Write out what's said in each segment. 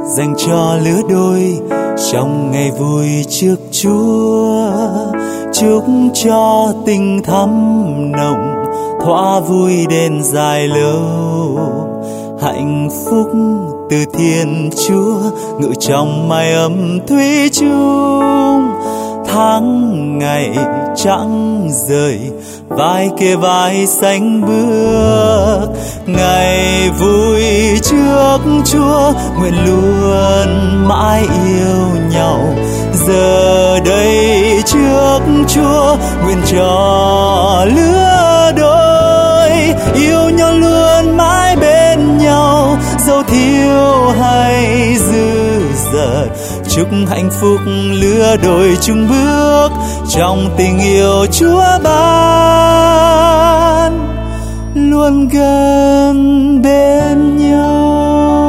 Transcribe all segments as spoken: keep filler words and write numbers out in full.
dành cho lứa đôi trong ngày vui trước Chúa. Chúc cho tình thắm nồng thỏa vui đến dài lâu, hạnh phúc từ Thiên Chúa ngự trong mái ấm thủy chung. Tháng ngày chẳng rời, vai kề vai sánh bước, ngày vui trước Chúa nguyện luôn mãi yêu nhau. Giờ đây trước Chúa nguyện cho lứa đôi yêu nhau luôn mãi bên nhau, dẫu thiếu hay dư dật. Chúc hạnh phúc lứa đôi chung bước trong tình yêu Chúa ban, luôn gần bên nhau.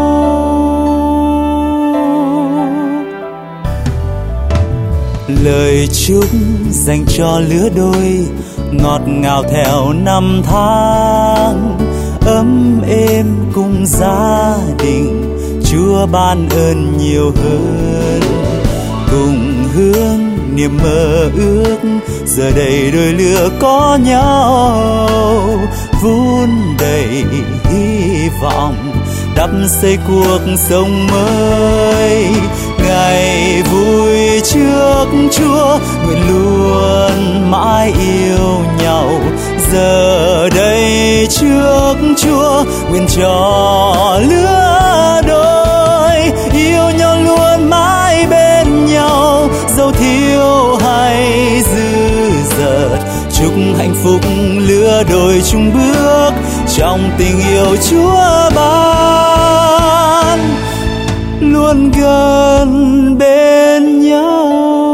Lời chúc dành cho lứa đôi ngọt ngào theo năm tháng, ấm êm cùng gia đình Chúa ban ơn nhiều hơn. Cùng hướng niềm mơ ước, giờ đây đôi lứa có nhau, vun đầy hy vọng đắp xây cuộc sống mới. Ngày vui trước Chúa nguyện luôn mãi yêu nhau. Giờ đây trước Chúa nguyện cho lứa đôi yêu nhau luôn mãi bên nhau, dẫu thiếu hay dư dật. Chúc hạnh phúc lứa đôi chung bước trong tình yêu Chúa ban, luôn gần bên nhau.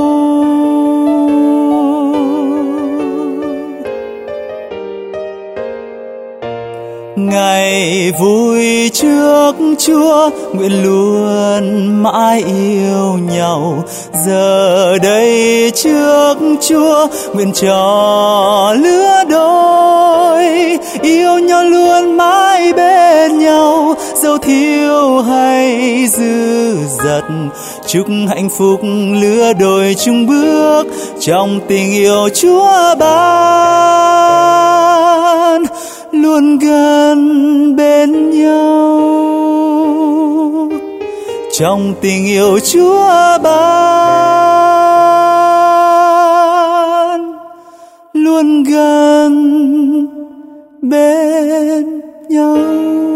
Ngày vui trước Chúa nguyện luôn mãi yêu nhau. Giờ đây trước Chúa nguyện cho lứa đôi yêu nhau luôn mãi bên nhau, dẫu thiếu hay dư dật. Chúc hạnh phúc lứa đôi chung bước trong tình yêu Chúa ban, luôn gần bên nhau trong tình yêu Chúa ban, luôn gần bên nhau.